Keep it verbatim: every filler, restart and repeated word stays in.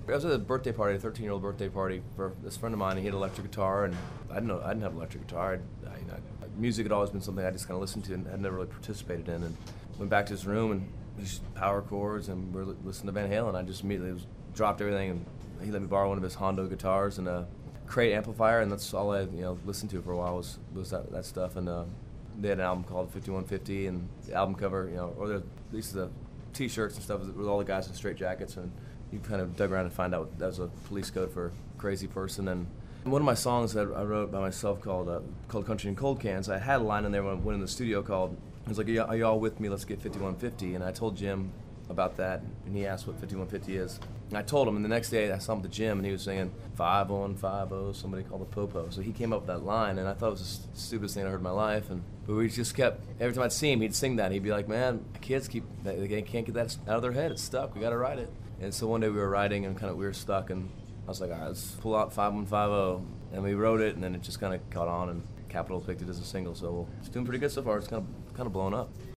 I was at a birthday party, a thirteen-year-old birthday party for this friend of mine. He had an electric guitar, and I didn't know I didn't have an electric guitar. I, I, I, music had always been something I just kind of listened to and had never really participated in. And went back to his room and just power chords, and we were listening to Van Halen. I just immediately was, dropped everything, and he let me borrow one of his Hondo guitars and a Crate amplifier, and that's all I you know listened to for a while was was that, that stuff. And uh, they had an album called fifty-one fifty, and the album cover, you know, or the, these are the T-shirts and stuff with all the guys in straight jackets, and you kind of dug around and find out that was a police code for crazy person. And one of my songs that I wrote by myself called uh, called Country in Cold Cans, I had a line in there when I went in the studio called, it was like, are, y- are y'all with me, let's get fifty-one fifty, and I told Jim about that, and he asked what fifty-one fifty is. And I told him, and the next day I saw him at the gym, and he was singing five one five oh, somebody called the Popo. So he came up with that line, and I thought it was the stupidest thing I heard in my life. And but we just kept, every time I'd see him, he'd sing that, and he'd be like, man, kids keep, they can't get that out of their head, it's stuck, we gotta write it. And so one day we were writing, and kind of we were stuck, and I was like, all right, let's pull out five one five oh, and we wrote it, and then it just kind of caught on, and Capitol picked it as a single, so it's doing pretty good so far. It's kind of kind of blown up.